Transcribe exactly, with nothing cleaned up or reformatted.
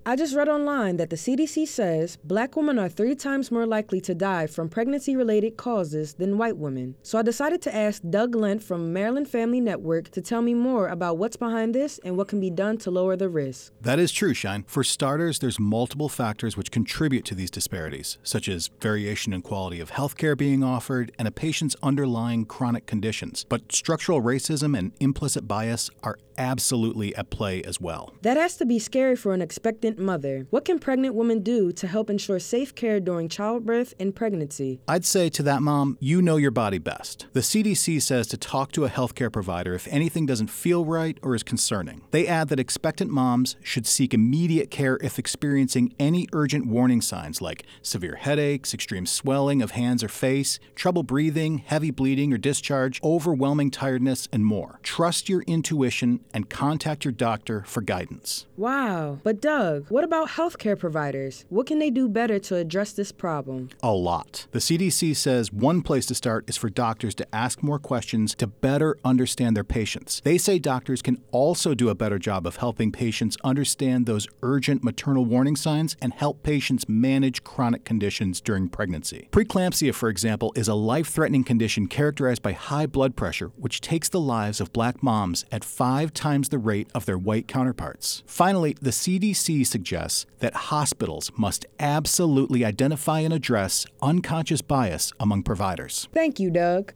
I just read online that the C D C says black women are three times more likely to die from pregnancy-related causes than white women. So I decided to ask Doug Lent from Maryland Family Network to tell me more about what's behind this and what can be done to lower the risk. That is true, Shine. For starters, there's multiple factors which contribute to these disparities, such as variation in quality of healthcare being offered and a patient's underlying chronic conditions. But structural racism and implicit bias are absolutely at play as well. That has to be scary for an expectant mother. What can pregnant women do to help ensure safe care during childbirth and pregnancy? I'd say to that mom, you know your body best. The C D C says to talk to a healthcare provider if anything doesn't feel right or is concerning. They add that expectant moms should seek immediate care if experiencing any urgent warning signs like severe headaches, extreme swelling of hands or face, trouble breathing, heavy bleeding or discharge, overwhelming tiredness, and more. Trust your intuition and contact your doctor for guidance. Wow. But Doug, what about healthcare providers? What can they do better to address this problem? A lot. The C D C says one place to start is for doctors to ask more questions to better understand their patients. They say doctors can also do a better job of helping patients understand those urgent maternal warning signs and help patients manage chronic conditions during pregnancy. Preeclampsia, for example, is a life-threatening condition characterized by high blood pressure, which takes the lives of black moms at five times the rate of their white counterparts. Finally, the C D C suggests that hospitals must absolutely identify and address unconscious bias among providers. Thank you, Doug.